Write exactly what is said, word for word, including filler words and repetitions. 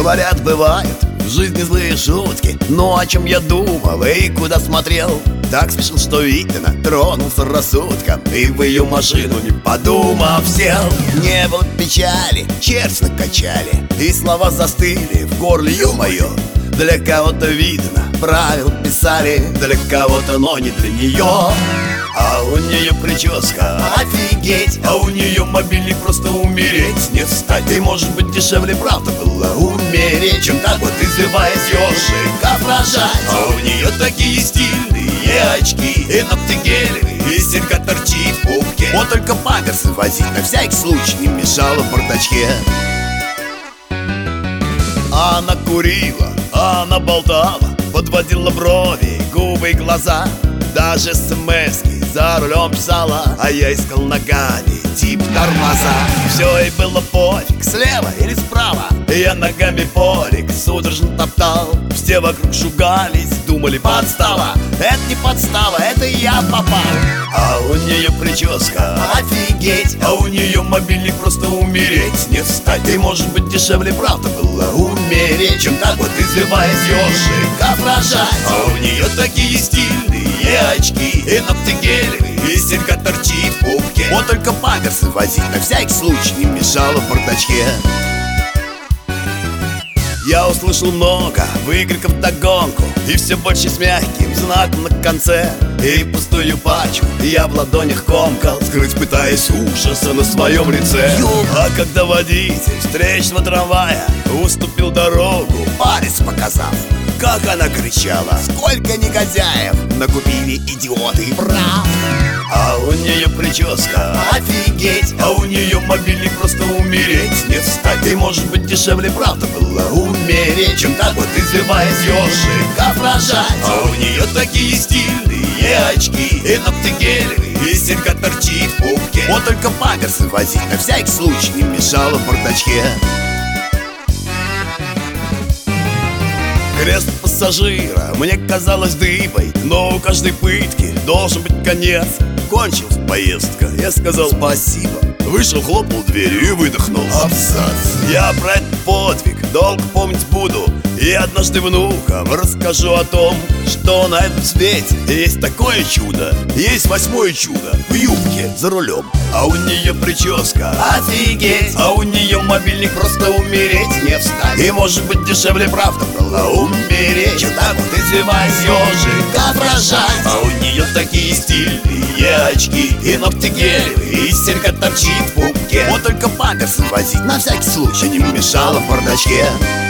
Говорят, бывают в жизни злые шутки, но о чем я думал и куда смотрел, так смешно, что видно, тронулся рассудком и в ее машину, не подумав, сел. Не было печали, черт накачали, и слова застыли в горле, ё-моё. Для кого-то видно, правил писали, для кого-то, но не для нее. А у нее прическа, офигеть, а у нее мобильник, просто умереть не встать. И может быть дешевле, правда, было умереть, чем так вот извиваясь ёжика рожать. А у нее такие стильные очки, и ногти гелевые, и серьга торчит в пупке. Вот только памперсы возить на всякий случай не мешало в бардачке. Она курила, она болтала, подводила брови, губы и глаза. Даже смс-ки за рулем писала, а я искал ногами тип тормоза. Все ей было пофиг, слева или справа, я ногами полик судорожно топтал. Все вокруг шугались, думали, подстава. Это не подстава, это я попал. А у нее прическа, офигеть, а у нее мобильник, просто умереть не встать. И может быть дешевле, правда, было умереть, чем так вот извиваясь ёжика рожать. А у нее такие стильные очки, и ногти гелевые, и серьга торчит в пупке. Вот только памперсы возить на всякий случай не мешало в бардачке. Я услышал много выкриков вдогонку, и все больше с мягким знаком на конце. И пустую пачку я в ладонях комкал, скрыть пытаясь ужаса на своем лице. А когда водитель встречного трамвая уступил дорогу, палец показав, как она кричала: сколько негодяев накупили идиоты, прав. А у нее прическа, офигеть, а у нее мобильник, просто умереть не встать. И может быть дешевле, правда, было умереть, чем так вот извиваясь ёжика рожать. А у нее такие стильные очки, и ногти гелевые, и серьга торчит в пупке. Вот только памперсы возить на всякий случай не мешало в бардачке. Крест пассажира мне казалось дыбой, но у каждой пытки должен быть конец. Кончилась поездка, я сказал спасибо, вышел, хлопнул дверью и выдохнул. Абзац. Я про этот подвиг долго помнить буду, и однажды внукам расскажу о том, что на этом свете есть такое чудо. Есть восьмое чудо в юбке за рулем. А у нее прическа, офигеть, а у нее мобильник, просто умереть не встать. И может быть дешевле, правда, было умереть, чем так вот извиваясь ёжика рожать. А у нее такие стильные очки, и ногти гелевые, и серьга торчит в пупке. Вот только памперсы возить на всякий случай не мешало в бардачке.